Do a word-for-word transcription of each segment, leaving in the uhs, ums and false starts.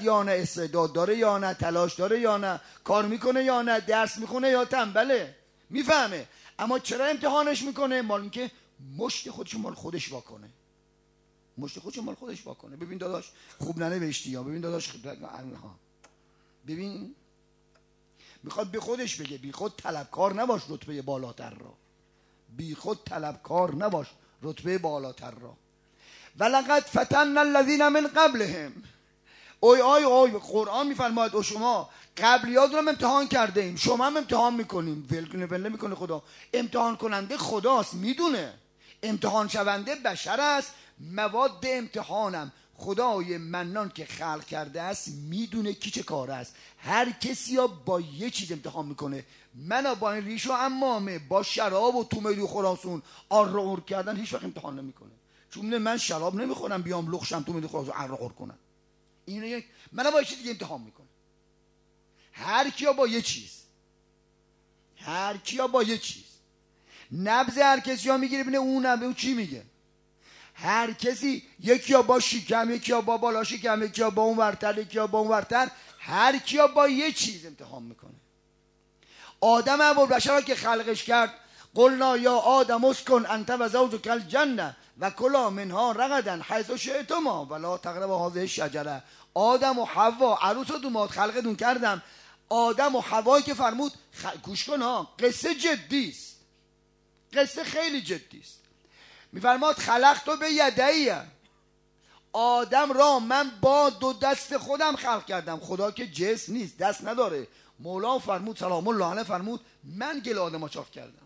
بلد یا نه، استعداد داره یا نه، تلاش داره یا نه، کار میکنه یا نه، درس میخونه یا تنبله، میفهمه. اما چرا امتحانش میکنه؟ مال اینکه مشت خودش مال خودش واکنه، مشت خودش مال خودش واکنه. ببین داداش خوب ننوشتی، یا ببین داداش خوب ها، ببین میخواد به خودش بگه بی خود طلبکار نباش رتبه بالاتر را، بی خود طلبکار نباش رتبه بالاتر را. ولقد فتن الذین من قبلهم، اوی اوی اوی قرآن میفرماید او شما قبلیات رو هم امتحان کرده ایم، شما هم امتحان میکنیم. ول ول میکنه خدا، امتحان کننده خداست، میدونه امتحان شونده بشر است. مواد امتحانم خدای منان که خلق کرده است، میدونه کی چه کار است. هر کسی ها با یه چیز امتحان میکنه. من با این ریش و عمامه با شراب و تومیدو خراسون آر اور کردن هیچ وقت امتحان نمیکنه، چون من شراب نمیخورم بیام لخشم تومیدو خراسون آر اور کنم. اینه یک من با یه چیز دیگه امتحان میکنه. هر کیا با یه چیز، هر کیا با یه چیز نبض هر کسی ها میگیره، ببینه اون نبض اون چی میگه. هر کسی یکی ها با شکم، یکی ها با بالا شکم، یکی ها با اون ورتر، یکی ها با اون ورتر، هر کیا با یه چیز امتحان میکنه. آدم ابوالبشر که خلقش کرد، قلنا یا آدم اسکن انت و زوجک الجنه و کلا منها رغدا حیث شئتما ولا تقربا هذه الشجره. آدم و حوا عروس و دوماد خلقتون کردم. آدم و حوایی که فرمود خ... گوش کن ها، قصه جدی است، قصه خیلی جدی است. میفرماد خلقت به یدی، آدم را من با دو دست خودم خلق کردم. خدا که جسم نیست، دست نداره. مولا فرمود سلام الله علیه فرمود من گل آدم چاق کردم.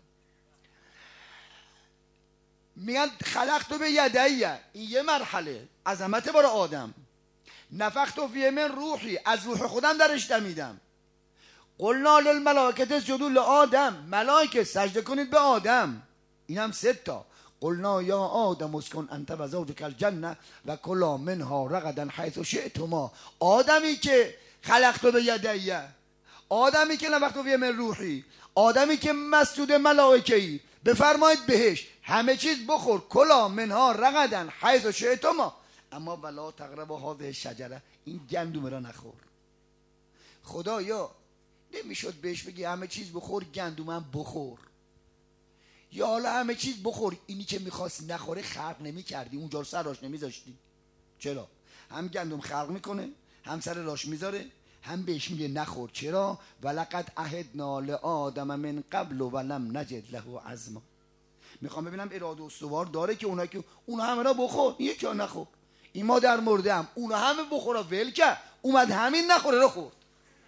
میگن خلقت به یدی، این یه مرحله عظمت برای آدم. نفخت فیه من روحی، از روح خودم درش دمیدم. قلنا للملائکه اسجدوا لآدم، ملائکه سجده کنید به آدم. اینم سه تا. قلنا یا آدم اسکن انت و زوجک الجنه و کلا منها رغدا حیث شئتما. آدمی که خلقت به یدی، آدمی که نفخت فیه من روحی، آدمی که مسجود ملائکه‌ای، بفرمایید بهش همه چیز بخور، کلا منها رغدا حیث شئتما، اما ولا تقربا هذه الشجره، این گندم را نخور. خدایا نمیشد بهش بگی همه چیز بخور گندمم بخور، یا حالا همه چیز بخور، اینی که میخواست نخوره خلق نمی کردی، اونجا رو سر راش نمیذاشتی؟ چرا؟ هم گندم خلق میکنه، هم سر راش میذاره، هم بهش میگه نخور. چرا؟ ولقد عهدنا لآدم من قبل ولم نجد له عزما. میخوام ببینم اراده استوار داره که اونایی که اون همه را بخور، یکی ها نخور. این ما در مرده هم اون همه بخورا ول کرد، اومد همین نخوره رو خورد.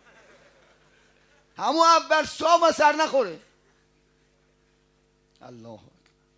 همون اول صاحب و سر نخوره. الله اکبر،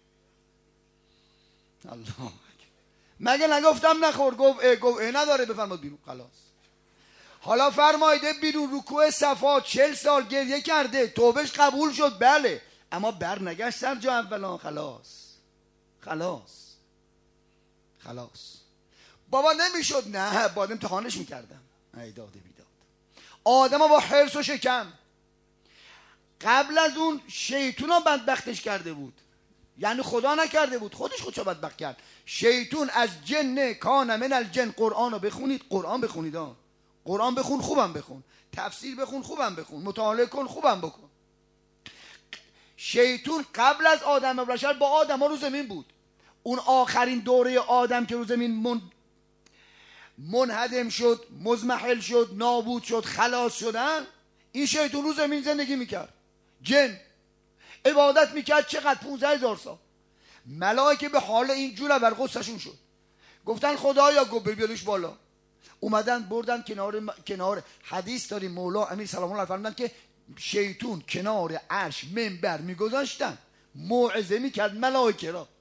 الله اکبر. مگه نگفتم نخور؟ گفت اه گفت اه نداره، بفرماد بیرون خلاص. حالا فرمایده بیرون رکوع صفا چل سال گریه کرده، توبهش قبول شد بله، اما بر نگشت سر جا اولا. خلاص خلاص خلاص. بابا نمیشد، نه باید امتحانش میکردم. ای داده بیداد. آدم با حرص و شکم، قبل از اون شیطون ها بدبختش کرده بود، یعنی خدا نکرده بود، خودش خودشو بدبخت کرد. شیطون از جن کان من الجن. قرآن رو بخونید، قرآن بخونید ها. قرآن بخون خوبم بخون، تفسیر بخون خوبم بخون، مطالعه کن خوبم بکن. شیطون قبل از آدم و بشر با آدم ها رو زمین بود. اون آخرین دوره آدم که رو زمین من منهدم شد، مزمحل شد، نابود شد، خلاص شدن، این شیطون رو زمین زندگی میکرد، جن عبادت میکرد. چقدر؟ پونزده هزار سال. ملائکه به حال این جور بر غصهشون شد، گفتن خدایا گفت بیاریش بالا. اومدن بردن کنار م... کنار حدیث داریم مولا امیر سلام الله علیه فرمودن که شیطون کنار عرش منبر میگذاشتن، موعظه میکرد ملائکه را.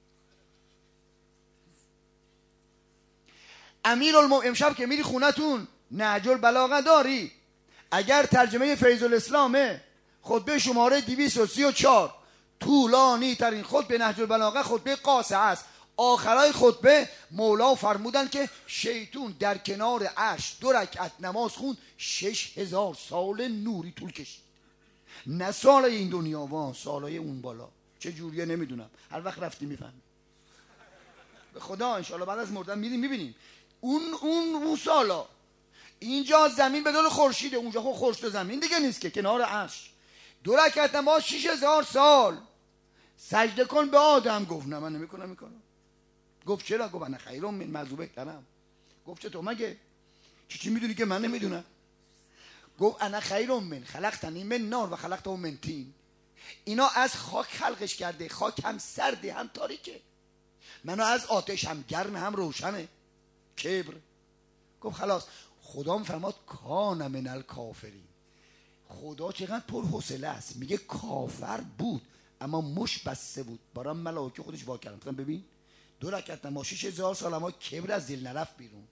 امیرالمومنین امشب که میری خونتون نهج البلاغه داری، اگر ترجمه فیض الاسلامه خطبه شماره دویست و سی و چهار، طولانی ترین خطبه نهج البلاغه خطبه قاصه است. آخرای خطبه مولا فرمودن که شیطون در کنار عرش دو رکعت نماز خوند، شش هزار سال نوری طول کشید. نه سالای این دنیا وان، سالای اون بالا. چه جوریه نمیدونم، هر وقت رفتی میفهمی. به خدا انشاءالله بعد از مردن میریم میبینیم اون اون اون سالا. اینجا زمین بدون خورشیده، اونجا خود خورشید و زمین دیگه نیست که، کنار عرش. دو رکعت نماز شیش هزار سال. سجده کن به آدم. گفت نه من نمیکنم. میکنم. گفت چرا؟ گفت انا خیر من، موضوع بهترم. گفت چطور مگه؟ چی چی میدونی که من نمیدونم؟ گفت انا خیر من خلقتنی من نار و خلقته من طین. اینا از خاک خلقش کرده، خاک هم سرده هم تاریکه، منو از آتش هم گرم هم روشنه. کبر. گفت خلاص. خدا میفرماد کان من الکافرین. خدا چقدر پرحوصله است، میگه کافر بود اما مش بسته بود، برام ملائکه خودش وا کردن. ببین دو رکعت نماز شش هزار سال اما کبر از دل نرفت بیرون.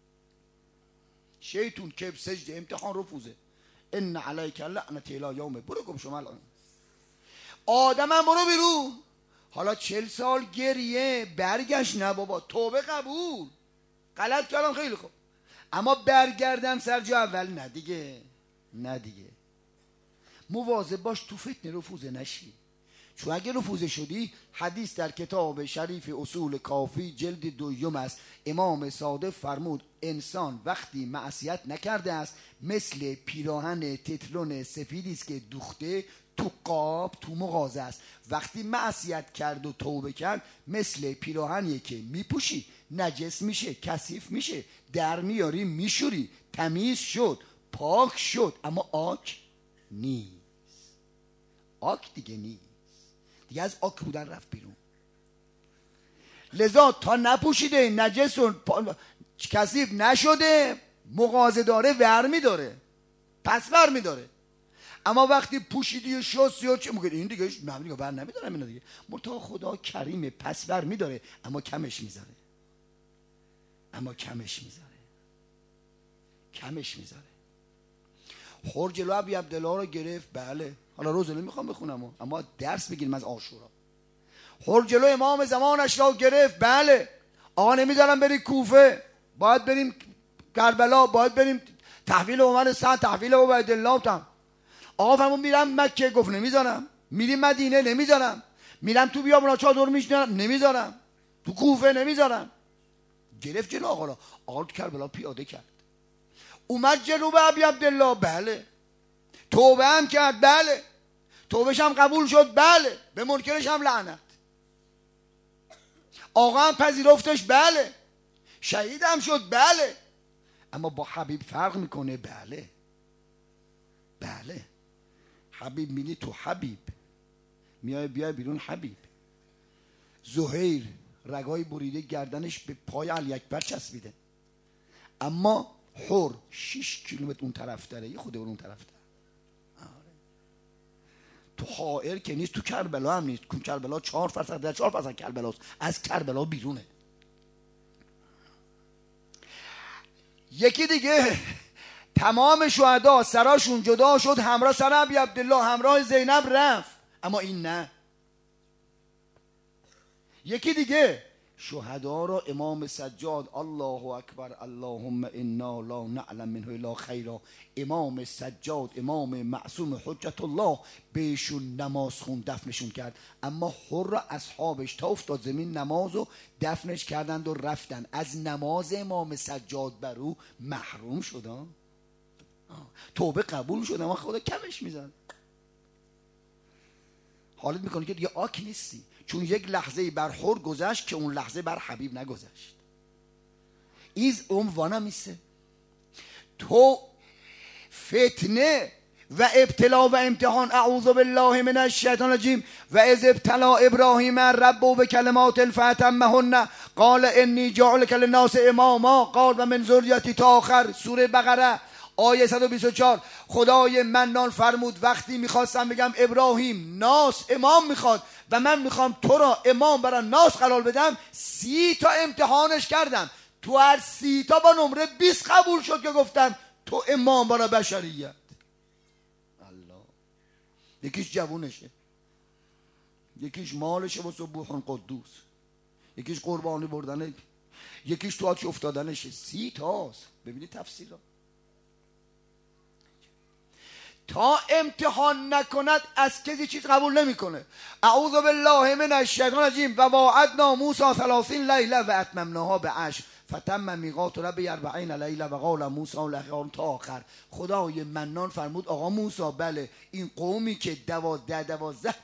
شیطون کبر سجده امتحان رفوزه. ان علیک لعنت الی یوم، برو گم شما الان. آدم هم برو بیرون. حالا چل سال گریه، برگشت نه بابا، توبه قبول، غلط کردم خیلی خوب، اما برگردم سر جا اول نه دیگه، نه دیگه. مواظب باش تو فتنه رفوزه نشی، چون اگه رفوزه شدی، حدیث در کتاب شریف اصول کافی جلد دوم است، امام صادق فرمود انسان وقتی معصیت نکرده است مثل پیراهن تتلون سفیدی است که دوخته تو قاب تو مغازه است. وقتی معصیت کرد و توبه کرد مثل پیراهنیه که میپوشی، نجس میشه، کثیف میشه، در میاری، میشوری، تمیز شد، پاک شد، اما آک نیست. آک دیگه نیست، دیگه از آک بودن رفت بیرون. لذا تا نپوشیده، نجس و کثیف نشده، مغازه داره، ورمی داره، پس ورمی داره. اما وقتی پوشیدی و شستی و چه میگه این دیگه من دیگه بر نمیدارم اینا دیگه. مرتا خدا کریمه، پس ورمی داره اما کمش میذاره، اما کمش میذاره، کمش میذاره. خور جلو ابی عبدالله رو گرفت. بله حالا روزه نمیخوام بخونم اما درس بگیریم از عاشورا. خور جلو امام زمانش را گرفت. بله آقا نمیذارم بری کوفه، باید بریم کربلا، باید بریم تحویل عمر سعد، تحویل عبیدالله تام. آقا فرمود میرم مکه. گفت نمیذارم. میریم مدینه. نمیذارم. میرم تو بیابونا چادر میشنم. نمیذارم. تو کوفه. نمیذارم. گرفت جلو آقا را. آقا تو کربلا پیاده کرد، اومد جلو به ابی عبدالله. بله توبه هم کرد. بله توبهش هم قبول شد. بله به منکرش هم لعنت. آقا هم پذیرفتش. بله شهید هم شد. بله اما با حبیب فرق میکنه. بله بله حبیب میلی تو حبیب میای بیای بیرون. حبیب زهیر رگای بریده گردنش به پای علی اکبر چسبیده، اما حر شش کیلومتر اون طرف داره، یه خود اون طرف داره. تو حائر که نیست، تو کربلا هم نیست. تو کربلا چهار فرسخ در چهار فرسخ کربلاست، از کربلا بیرونه. یکی دیگه تمام شهدا سراشون جدا شد، همراه سر ابی عبدالله، همراه زینب رفت، اما این نه. یکی دیگه شهدا را امام سجاد، الله اکبر اللهم انا لا نعلم منه الا خیرا، امام سجاد امام معصوم حجت الله بهشون نماز خون، دفنشون کرد. اما حر اصحابش تا افتاد زمین نمازو دفنش کردند و رفتن. از نماز امام سجاد برو محروم شدن. توبه قبول شد اما خدا کمش میزن. حالت میکنه که دیگه آک نیستی، چون یک لحظه بر حر گذشت که اون لحظه بر حبیب نگذشت. ایز عنوانم میسه تو فتنه و ابتلا و امتحان. اعوذ بالله من الشیطان الرجیم. و اذ ابتلا ابراهیم ربه بکلمات فاتمهن قال انی جاعلک للناس اماما قال و من ذریتی تا آخر سوره بقره آیه صد و بیست و چهار. خدای منان فرمود وقتی میخواستم بگم ابراهیم ناس امام میخواد و من میخوام تو را امام برای ناس قرار بدم، سی تا امتحانش کردم، تو هر سی تا با نمره بیست قبول شد که گفتم تو امام برای بشریت. الله. یکیش جوونشه، یکیش مالشه و سبوح قدوس، یکیش قربانی بردنه، یکیش تو آتش افتادنشه. سی تاست. ببینید تفصیل ها. تا امتحان نکند از کسی چیز قبول نمیکنه. اعوذ بالله من الشیطان الرجیم. و واعدنا موسی ثلاثین لیله و اتممناها به عشر فتم میقات رب اربعین لیله و قال موسی لهارون تا آخر. خدای منان فرمود آقا موسی بله این قومی که دوازده دوازده